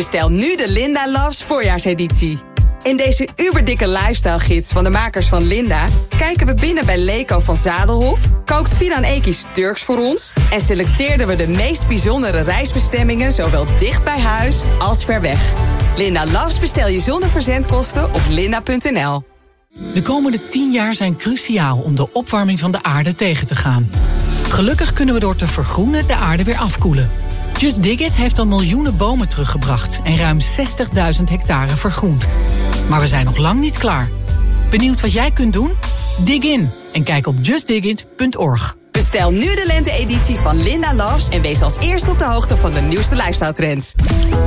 Bestel nu de Linda Loves voorjaarseditie. In deze uberdikke lifestyle gids van de makers van Linda kijken we binnen bij Leko van Zadelhof, kookt Finan Ekies Turks voor ons en selecteerden we de meest bijzondere reisbestemmingen zowel dicht bij huis als ver weg. Linda Loves bestel je zonder verzendkosten op linda.nl. De komende 10 jaar zijn cruciaal om de opwarming van de aarde tegen te gaan. Gelukkig kunnen we door te vergroenen de aarde weer afkoelen. Just Dig It heeft al miljoenen bomen teruggebracht en ruim 60.000 hectare vergroend. Maar we zijn nog lang niet klaar. Benieuwd wat jij kunt doen? Dig in en kijk op justdigit.org. Bestel nu de lente-editie van Linda Loves en wees als eerste op de hoogte van de nieuwste lifestyle trends.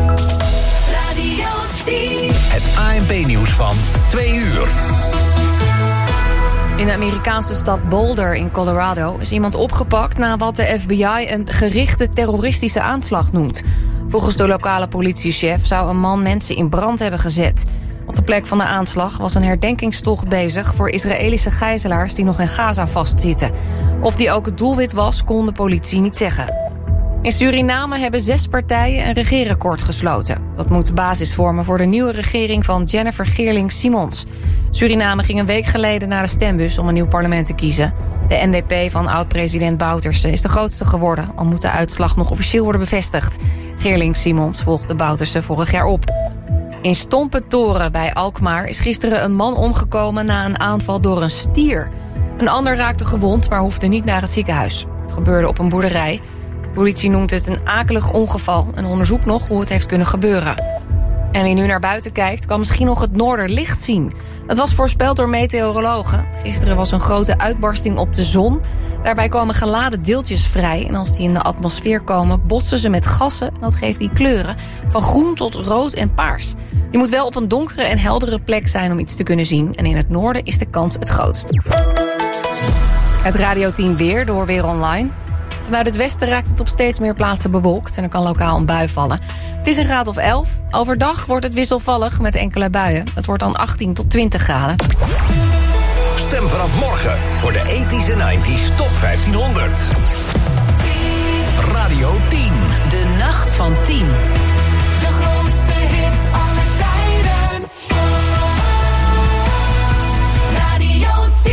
Radio 10. Het ANP-nieuws van 2 uur. In de Amerikaanse stad Boulder in Colorado is iemand opgepakt na wat de FBI een gerichte terroristische aanslag noemt. Volgens de lokale politiechef zou een man mensen in brand hebben gezet. Op de plek van de aanslag was een herdenkingstocht bezig voor Israëlische gijzelaars die nog in Gaza vastzitten. Of die ook het doelwit was, kon de politie niet zeggen. In Suriname hebben 6 partijen een regeerakkoord gesloten. Dat moet de basis vormen voor de nieuwe regering van Jennifer Geerling-Simons. Suriname ging een week geleden naar de stembus om een nieuw parlement te kiezen. De NDP van oud-president Bouterse is de grootste geworden, al moet de uitslag nog officieel worden bevestigd. Geerling-Simons volgde Bouterse vorig jaar op. In Stompentoren bij Alkmaar is gisteren een man omgekomen na een aanval door een stier. Een ander raakte gewond, maar hoefde niet naar het ziekenhuis. Het gebeurde op een boerderij. De politie noemt het een akelig ongeval en onderzoekt nog hoe het heeft kunnen gebeuren. En wie nu naar buiten kijkt, kan misschien nog het noorderlicht zien. Dat was voorspeld door meteorologen. Gisteren was een grote uitbarsting op de zon. Daarbij komen geladen deeltjes vrij. En als die in de atmosfeer komen, botsen ze met gassen. En dat geeft die kleuren van groen tot rood en paars. Je moet wel op een donkere en heldere plek zijn om iets te kunnen zien. En in het noorden is de kans het grootst. Het Radio 10 weer door Weer Online. Vanuit het westen raakt het op steeds meer plaatsen bewolkt en er kan lokaal een bui vallen. Het is een graad of 11. Overdag wordt het wisselvallig met enkele buien. Het wordt dan 18 tot 20 graden. Stem vanaf morgen voor de 80s en 90s Top 1500. Radio 10. De nacht van 10. De grootste hits aller tijden. Radio 10.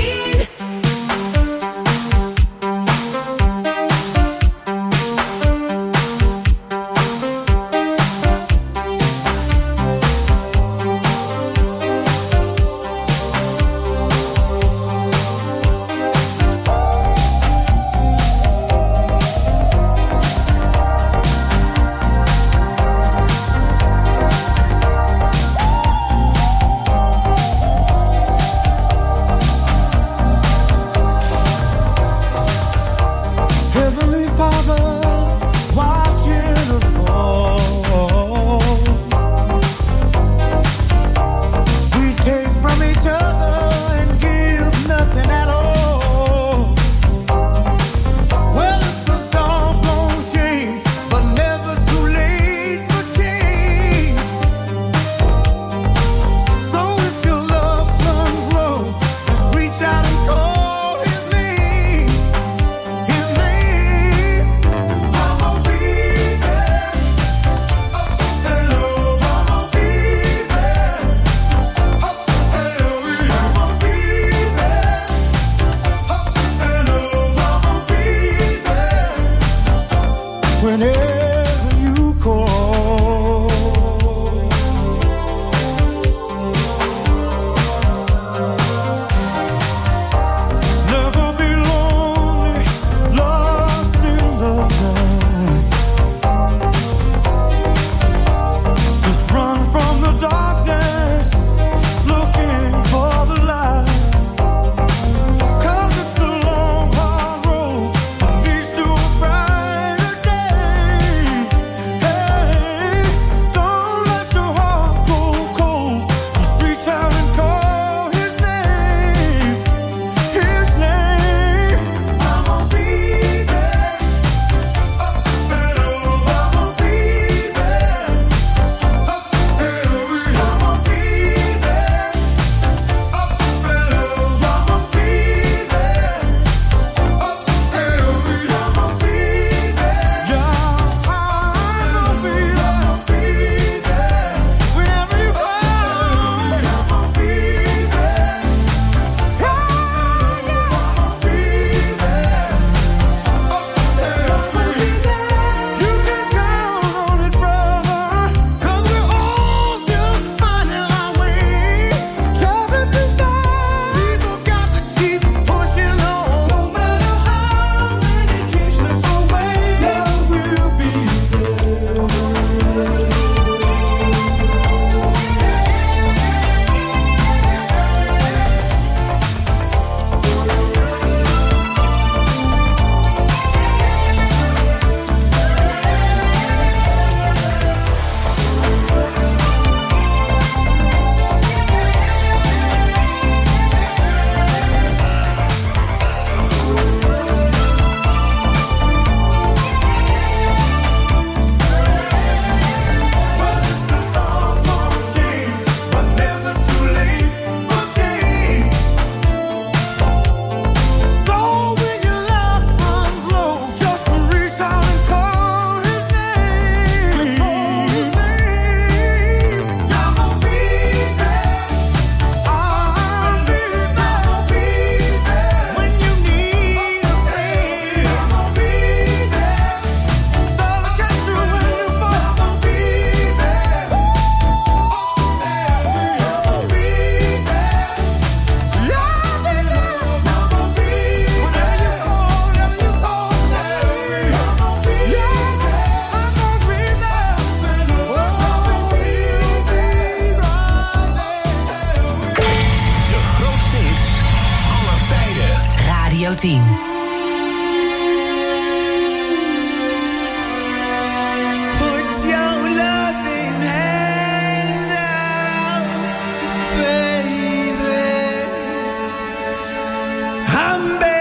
Radio 10. Put your loving hand out, baby. I'm begging.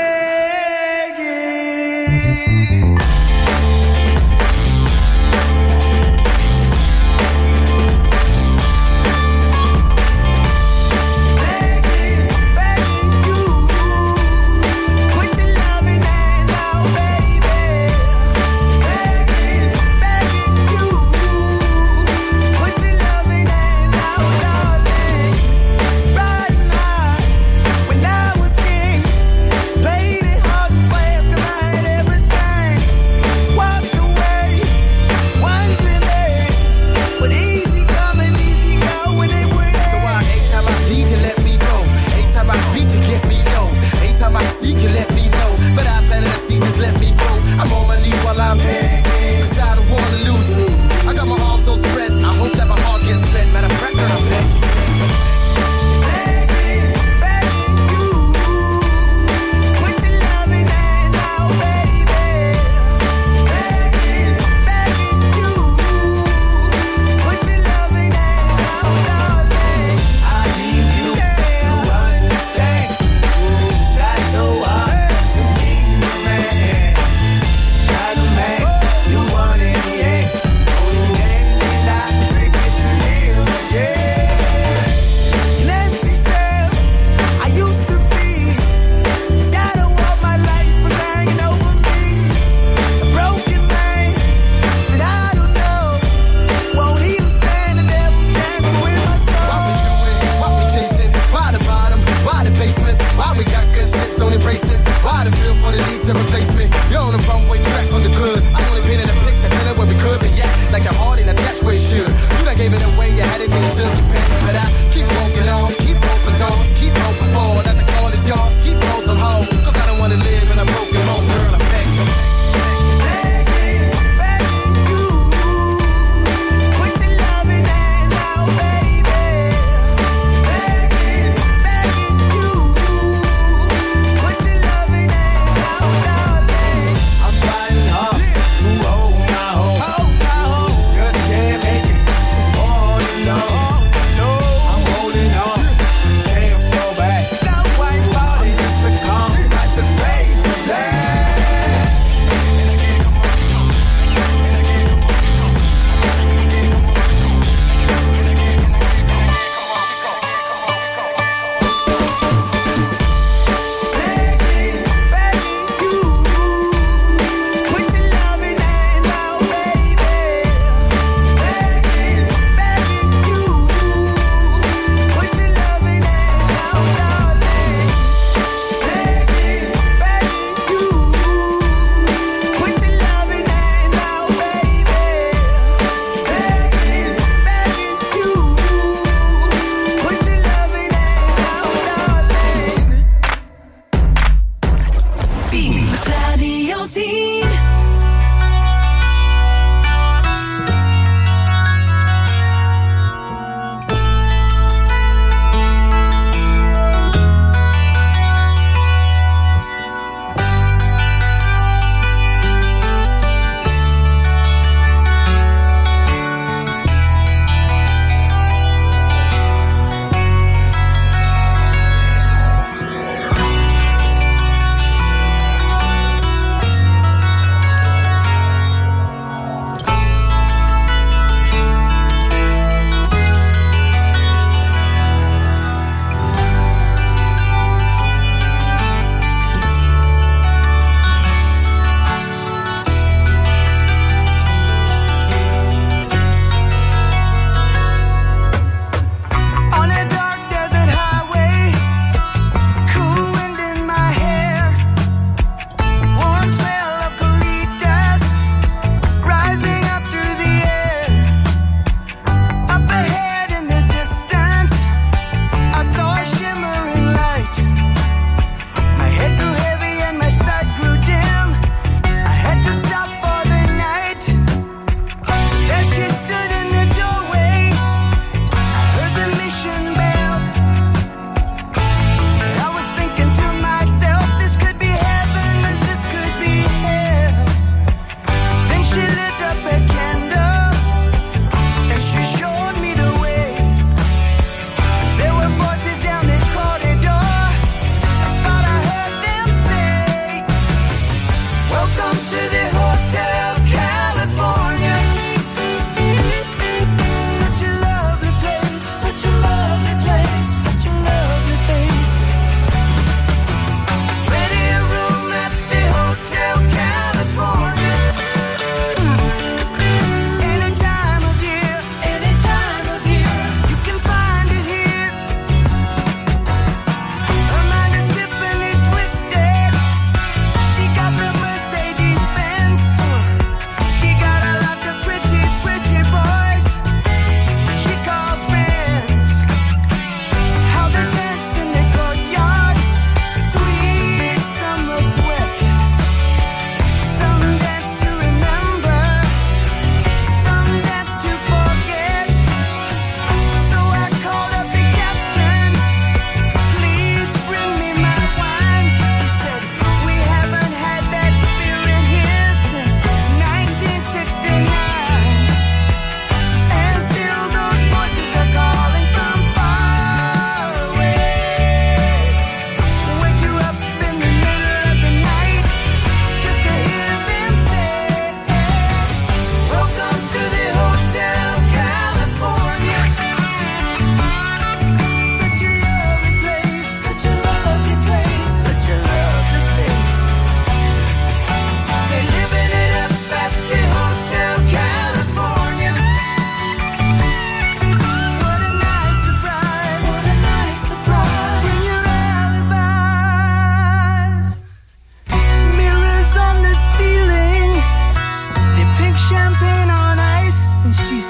Begging you. Put your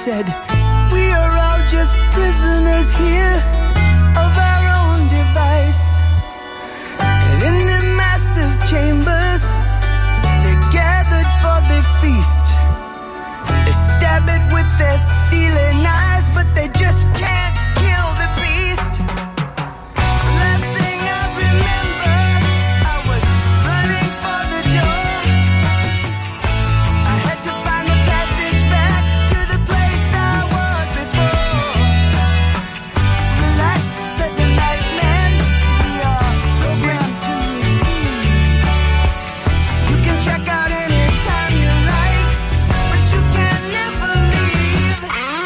said, we are all just prisoners here of our own device. And in the master's chambers, they're gathered for the feast. They stab it with their stealing eyes, but they just can't kill the beast. Last thing I remember, I was running for the door. I had to find the passage back to the place I was before. Relax, said the night man, we are programmed to receive. You can check out anytime you like, but you can never leave.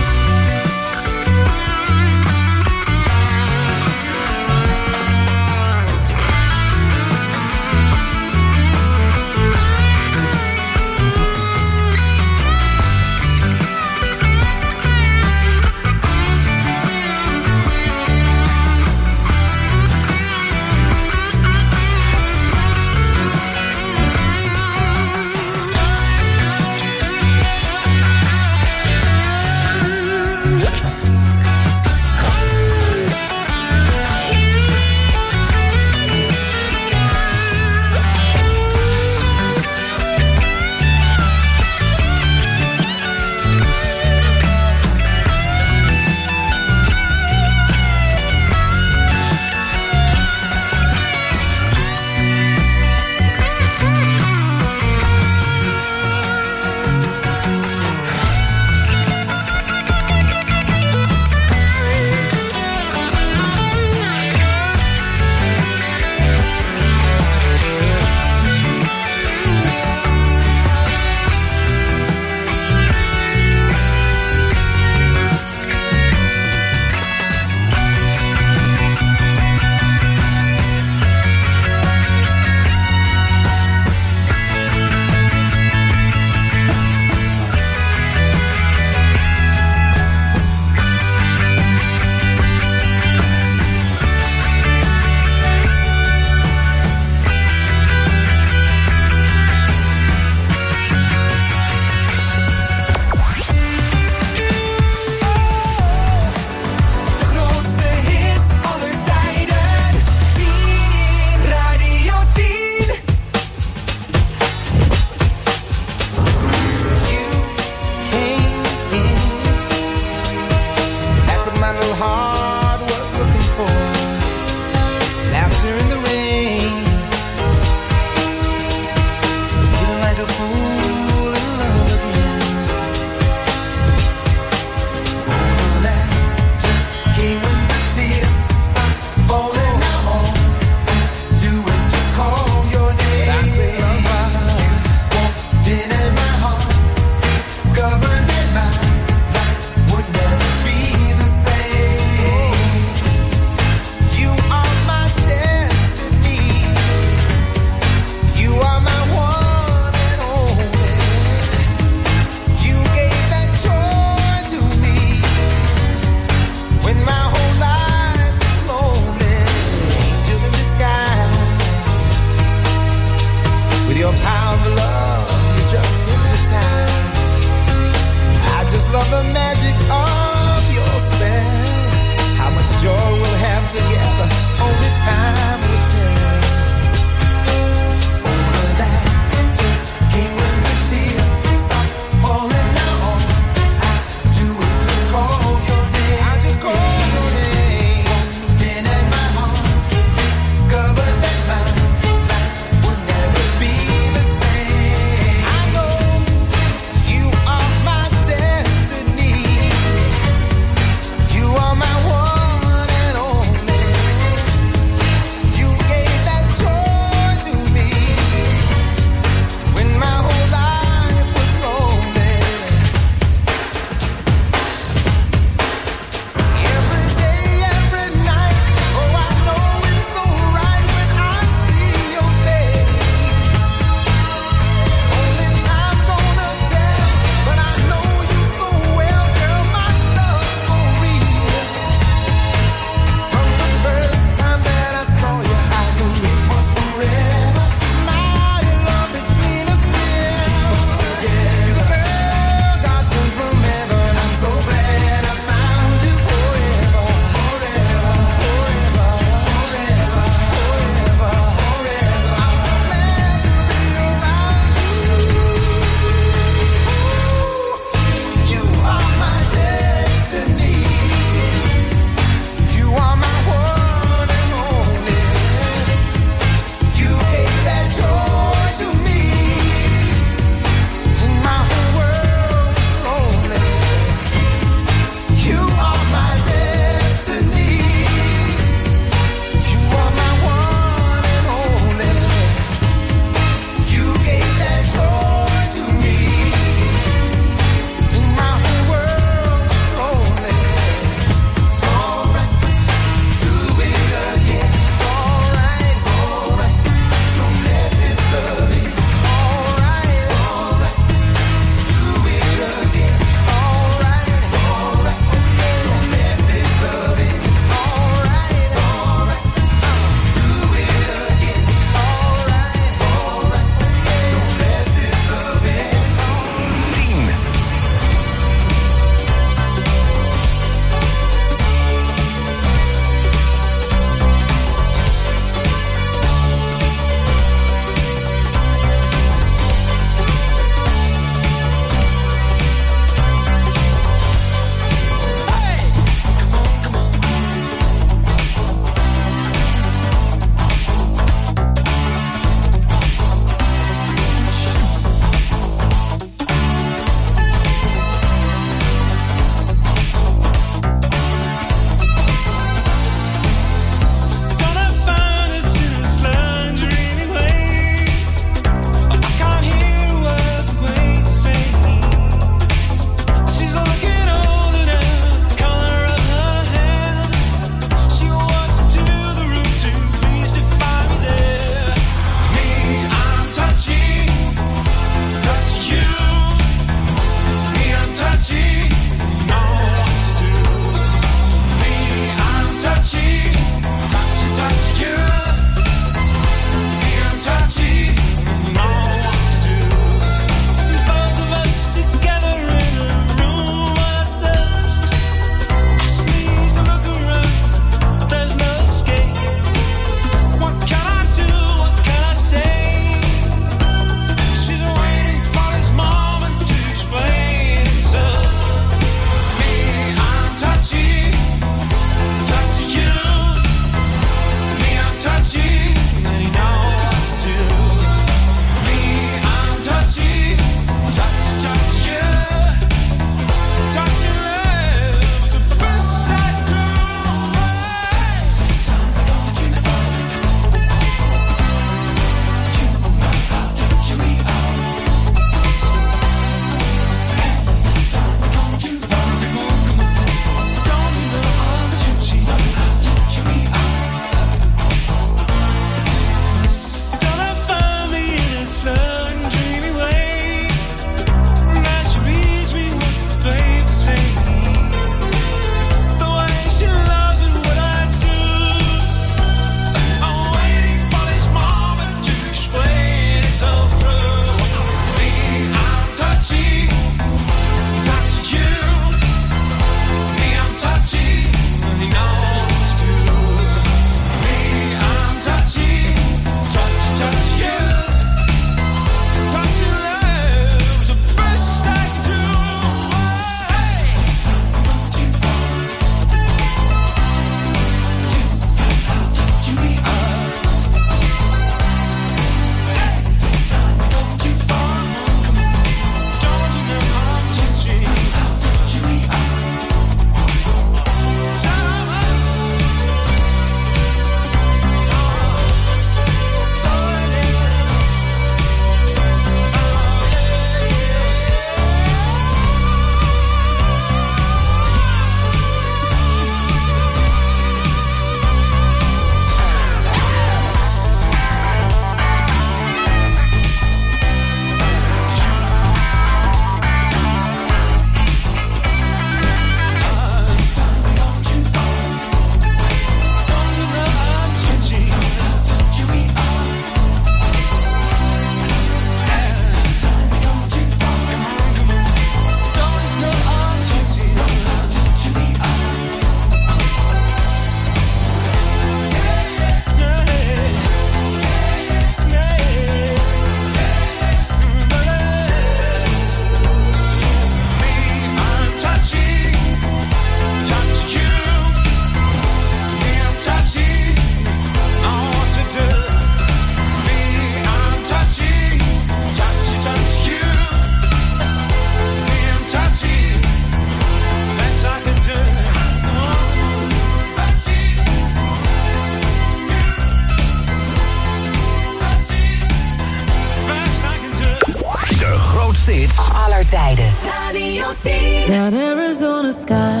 tijden. Radio 10. That Arizona sky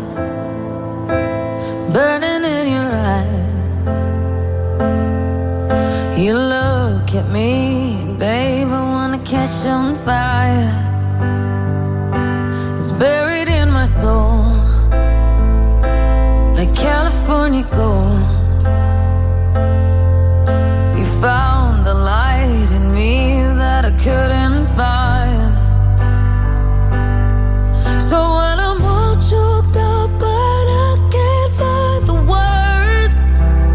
burning in your eyes. You look at me, babe, I wanna catch on fire. It's buried in my soul like California gold. You found the light in me that I couldn't find. So when I'm all choked up but I can't find the words,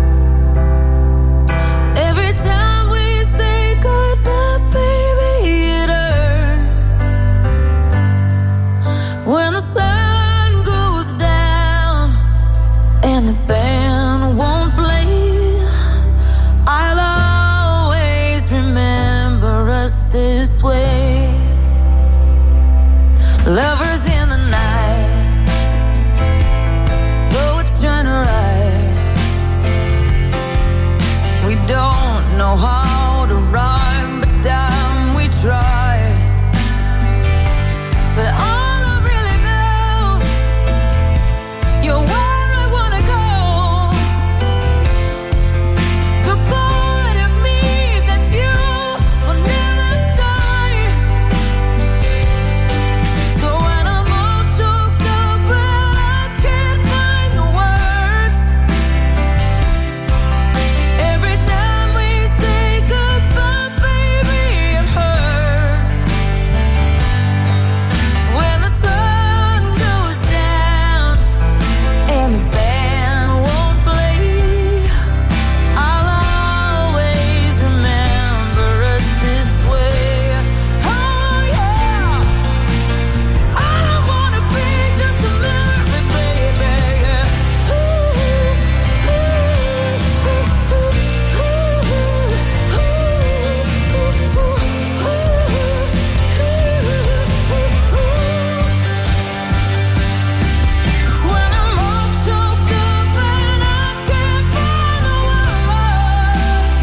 every time we say goodbye, baby, it hurts. When the sun goes down and the band won't play, I'll always remember us this way. Lovers in the night, though it's trying to ride. We don't know how to rhyme, but damn, we try. But all I really know, you're where I wanna go. The part of me that's you will never die. So when I'm all choked up but I can't find the words, every time we say goodbye, baby, it hurts. When the sun goes down and the band won't play, I'll always remember us this way. Oh yeah, I don't wanna be just a memory, baby. When I'm all choked up and I can't find the words,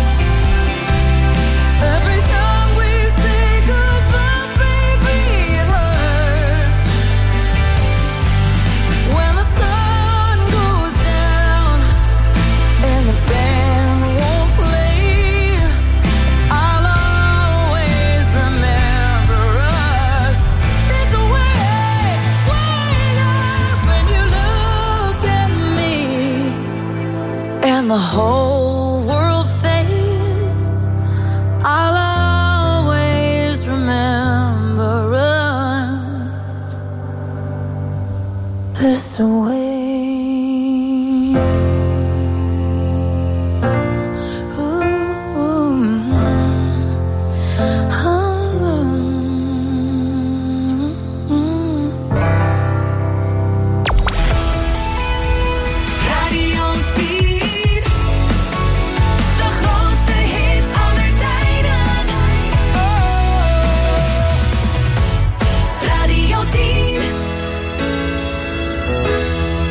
every time we say goodbye, baby, it hurts. When the sun goes down and the band won't play, I'll always remember us this way. Way up when you look at me and the whole world fades, I'll always remember us this way. Radio 10. De grootste hits aller tijden. Radio 10.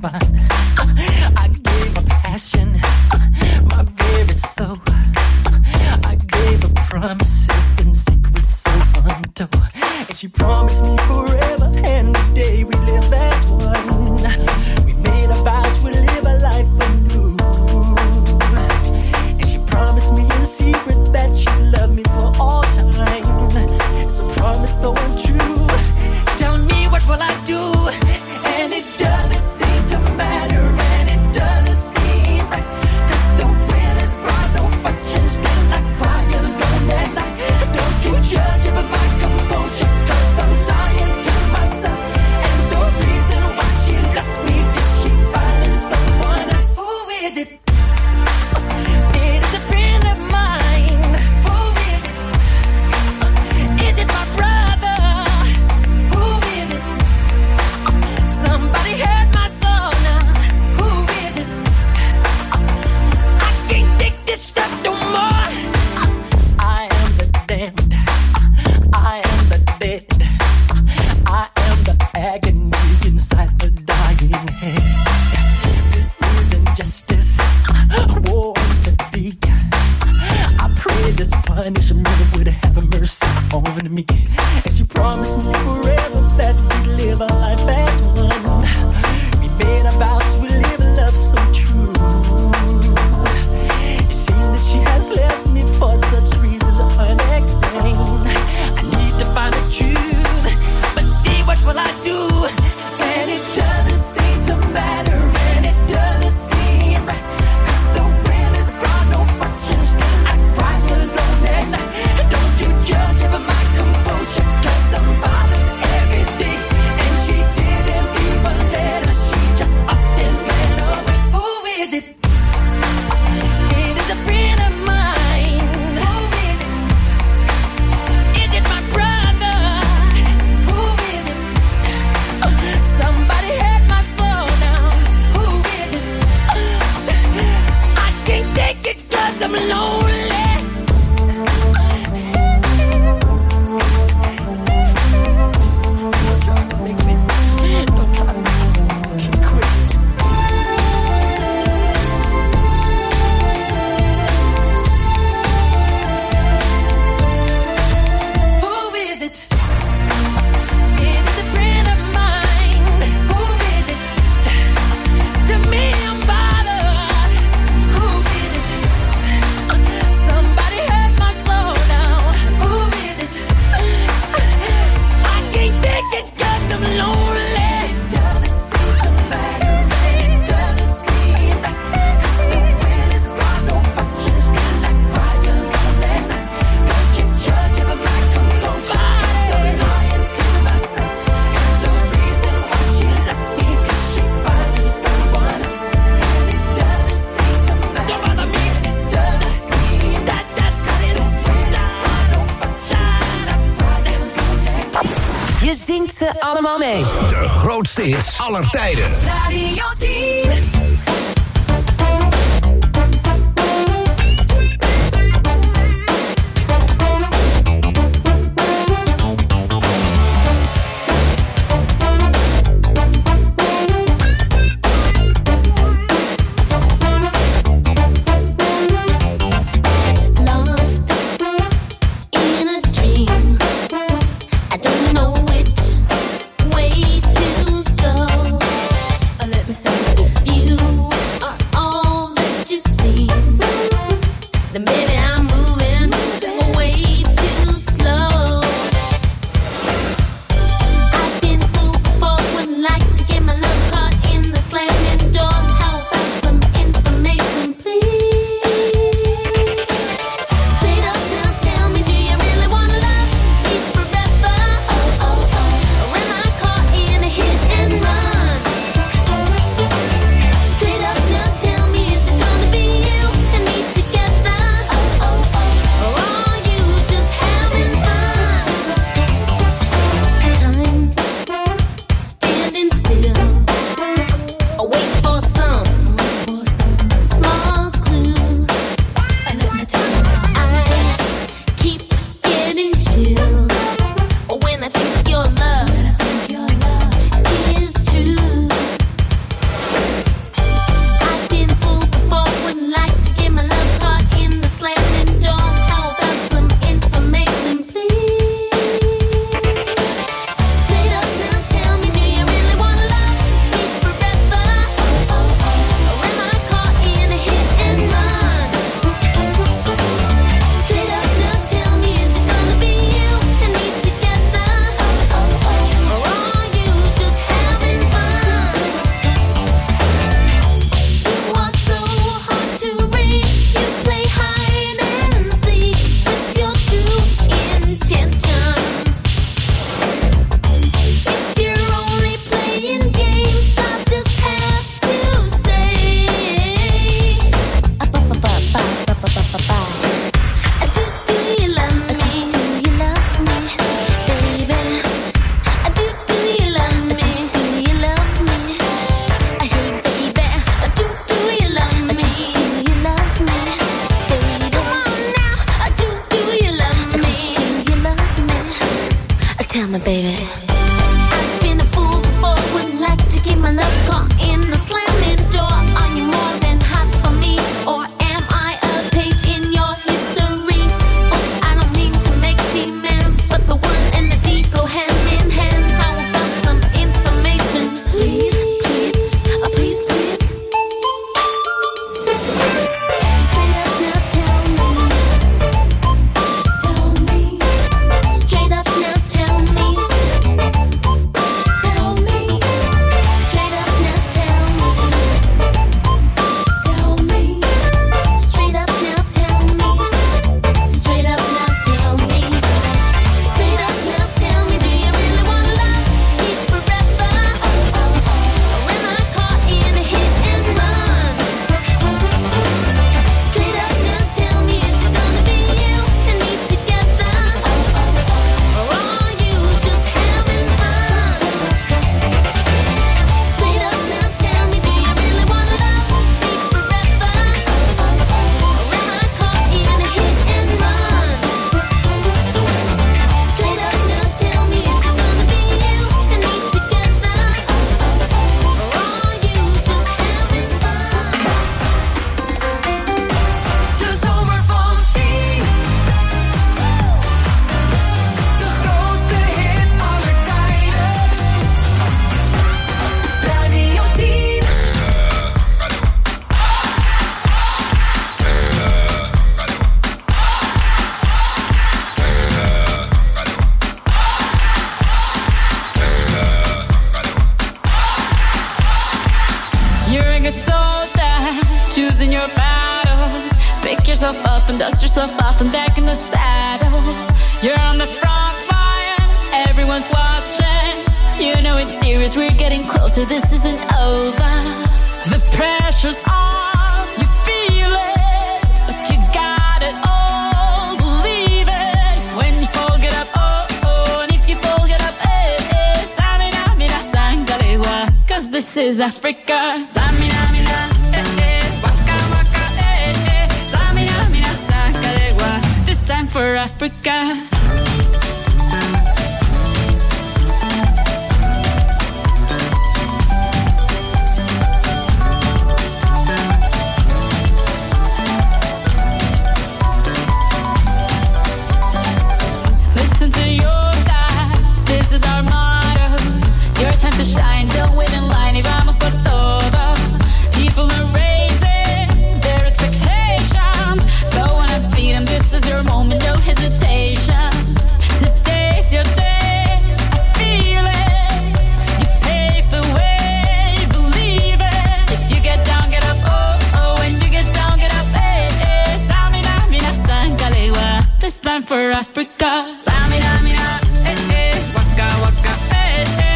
fine. I gave her passion, my very soul. I gave her promises and secrets so untold. And she promised me forever and the day we live as one. We made a vows, we live a life anew. And she promised me in secret that she'd love me for all time. It's a promise so untrue. Tell me, what will I do? And it doesn't seem to matter, and it doesn't seem right. 'Cause the wind has brought no fortune, still I cry alone at night. Don't you judge it by my composure, 'cause I'm lying to myself. And the reason why she left me, did she find someone else? Who is it? It is a friend of mine. Who is it? Is it my brother? Who is it? Somebody heard my soul now. Who is it? I can't take this stuff no more. I am the damned. I am the dead. I am the agony inside the dying head. This is injustice. War to thee. I pray this punishment would have mercy on me. And she promised me forever that we'd live a life as one. We made a vow to live a love so true. It seems that she has left me for such reasons unexplained. I need to find the truth, but see, what will I do? And it doesn't seem to matter, and it doesn't seem right. 'Cause the wind has brought no fortune, still I cry alone at night. Don't you judge it by my composure, 'cause I'm bothered every day. And she didn't leave a letter, she just upped and ran away. Who is it? It is a friend of mine. Who is it? Is it my brother? Who is it? Somebody had my soul now. Who is it? I can't take it 'cause I'm lonely. Don't try to make me quit. Who is it? It is a friend of mine. Who is it? To me, I'm bothered. Who is it? Somebody hurt my soul now. Who is it? I can't take it 'cause I'm lonely. It doesn't seem to matter, it doesn't seem right. 'Cause the wind has brought no fortune, still I cry alone at night. Don't you judge it by my composure, 'cause I'm lying to myself. And the reason why she left me, 'cause she finding someone else. And it doesn't seem to matter, don't bother me. It doesn't seem that 'cause the wind has brought no fortune, still I cry alone at night. Je zingt ze allemaal mee. De grootste hits aller tijden. Radio 10. Lost in a dream. I don't know which way to go. Let me say it. If you yourself up and dust yourself off and back in the saddle. You're on the front line, everyone's watching. You know it's serious, we're getting closer, this isn't over. The pressure's on, you feel it, but you got it all, believe it. When you fall, get up, oh, oh, and if you fall, get up, eh, eh. Samina, mina, sangalewa, 'cause this is Africa. Samina, mina, eh, eh, waka, waka, eh, eh. Samina, mina, sangalewa, this time for Africa. Time to shine, don't wait in line, y vamos por todo. People are raising their expectations. Go on and feed them, this is your moment, no hesitation. Today's your day, I feel it. You pave the way, believe it. If you get down, get up, oh, oh. When you get down, get up, eh, eh. Samina, mina, sangalewa, this time for Africa. Samina, mina, eh, eh. Waka, waka, eh, eh.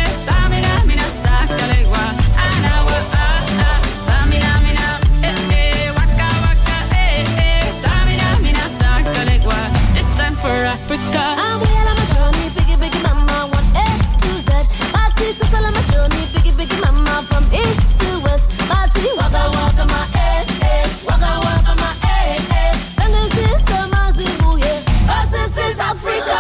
For Africa. I'm well on my journey, biggie, biggie mama, one A to Z. Party, so on my journey, biggie, biggie mama, from east to west. Party, waka, waka, my waka, waka, my Sangin' sin, sama, zimu, yeah. 'Cause this is Africa.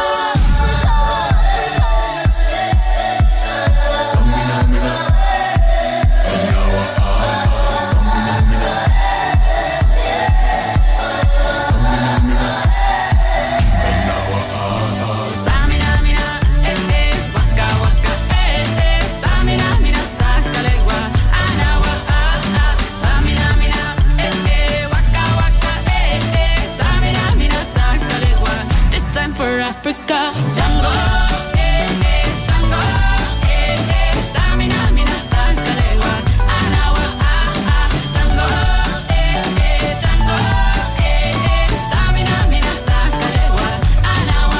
For Africa, Tango, Tango, Samina, mina, sangalewa, Anawa, Tango, Tango, Samina, mina, sangalewa, Anawa,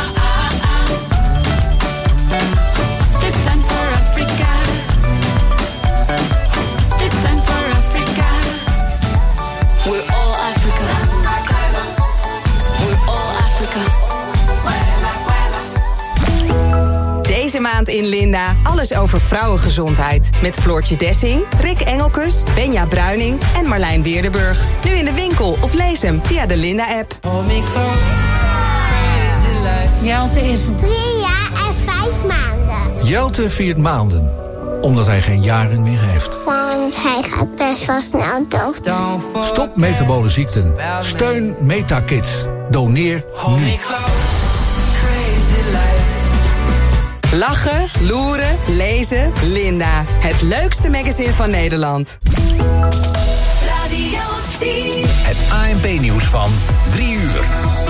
This time for Africa. This time for Africa. We're all Africa. We're all Africa. Deze maand in Linda, alles over vrouwengezondheid. Met Floortje Dessing, Rick Engelkes, Benja Bruining en Marlijn Weerdenburg. Nu in de winkel of lees hem via de Linda-app. Jelte is 3 jaar en 5 maanden. Jelte viert maanden, omdat hij geen jaren meer heeft. Want hij gaat best wel snel dood. Stop metabole ziekten. Steun MetaKids. Doneer nu. Lachen, loeren, lezen, Linda. Het leukste magazine van Nederland. Radio 10. Het ANP-nieuws van 3 uur.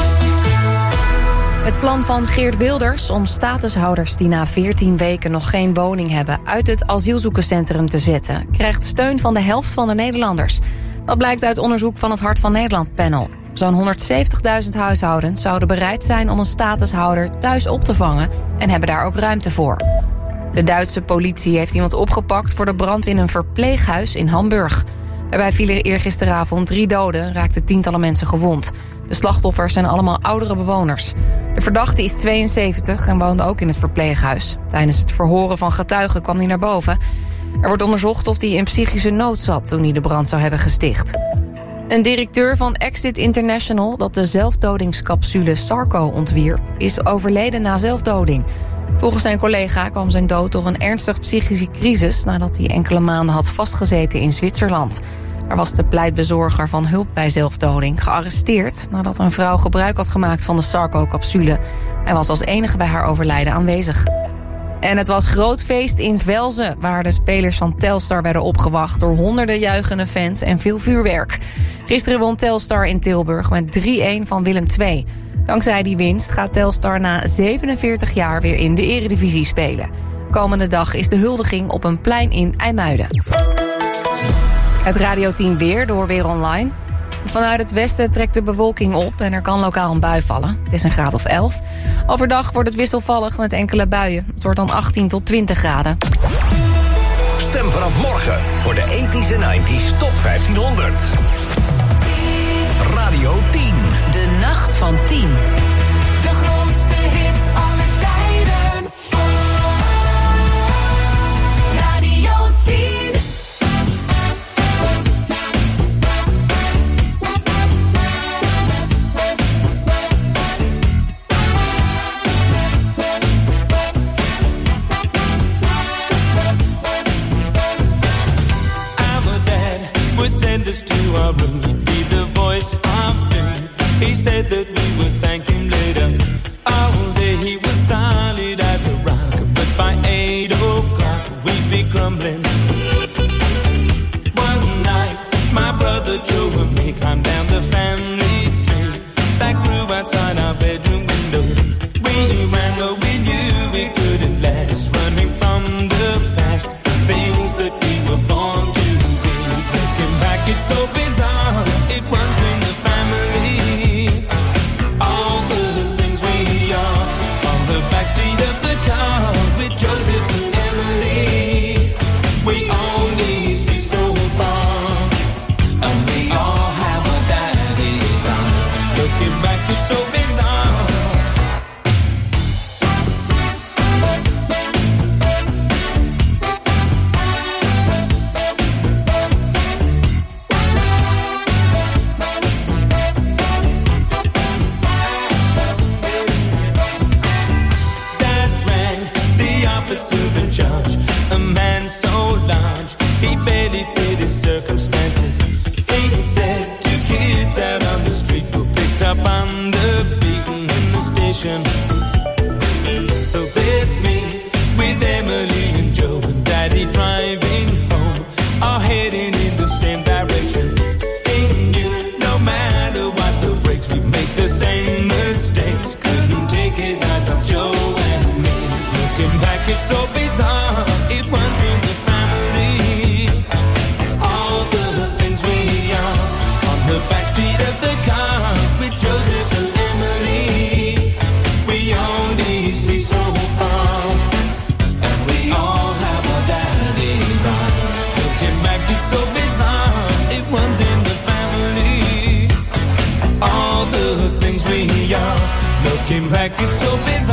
Het plan van Geert Wilders om statushouders die na 14 weken nog geen woning hebben uit het asielzoekerscentrum te zetten, krijgt steun van de helft van de Nederlanders. Dat blijkt uit onderzoek van het Hart van Nederland panel. Zo'n 170.000 huishoudens zouden bereid zijn om een statushouder thuis op te vangen en hebben daar ook ruimte voor. De Duitse politie heeft iemand opgepakt voor de brand in een verpleeghuis in Hamburg. Daarbij vielen eergisteravond 3 doden, raakten tientallen mensen gewond. De slachtoffers zijn allemaal oudere bewoners. De verdachte is 72 en woonde ook in het verpleeghuis. Tijdens het verhoren van getuigen kwam hij naar boven. Er wordt onderzocht of hij in psychische nood zat toen hij de brand zou hebben gesticht. Een directeur van Exit International, dat de zelfdodingscapsule Sarco ontwierp, is overleden na zelfdoding. Volgens zijn collega kwam zijn dood door een ernstig psychische crisis nadat hij enkele maanden had vastgezeten in Zwitserland. Daar was de pleitbezorger van hulp bij zelfdoding gearresteerd nadat een vrouw gebruik had gemaakt van de Sarco-capsule. Hij was als enige bij haar overlijden aanwezig. En het was groot feest in Velzen, waar de spelers van Telstar werden opgewacht door honderden juichende fans en veel vuurwerk. Gisteren won Telstar in Tilburg met 3-1 van Willem II. Dankzij die winst gaat Telstar na 47 jaar weer in de Eredivisie spelen. Komende dag is de huldiging op een plein in IJmuiden. Het Radio 10 weer door Weer Online. Vanuit het westen trekt de bewolking op en er kan lokaal een bui vallen. Het is een graad of 11. Overdag wordt het wisselvallig met enkele buien. Het wordt dan 18 tot 20 graden. Stem vanaf morgen voor de 80s en 90s Top 1500. Radio 10. De nacht van 10. De grootste hits aller tijden. Radio 10. Send us to our room, he'd be the voice of doom. He said that we would thank him later. All day he was solid as a rock, but by 8 o'clock we'd be grumbling. One night, my brother Joe and me climbed down the family tree that grew outside our bedroom window. We ran though we knew we couldn't last, running from the past, things that we were born to. It's so bizarre, it runs in the family. All the things we are on the backseat of the car with Joseph and Emily. We only see so far, and we all have our daddy's eyes. Looking back, it's so bizarre. Officer in charge, a man so large, he barely fit his circumstances. He said 2 kids out on the street were picked up on the beaten in the station. So there's me with Emily and Joe and Daddy driving home, all heading in the same direction. He knew no matter what the brakes, we'd make the same mistakes. Couldn't take his eyes off Joe and me. Looking back, it's so bizarre, it runs in the family. All the things we are on the backseat of the car with Joseph and Emily. We only see so far, and we all have our daddy's eyes. Looking back, it's so bizarre, it runs in the family. All the things we are. Looking back, it's so bizarre.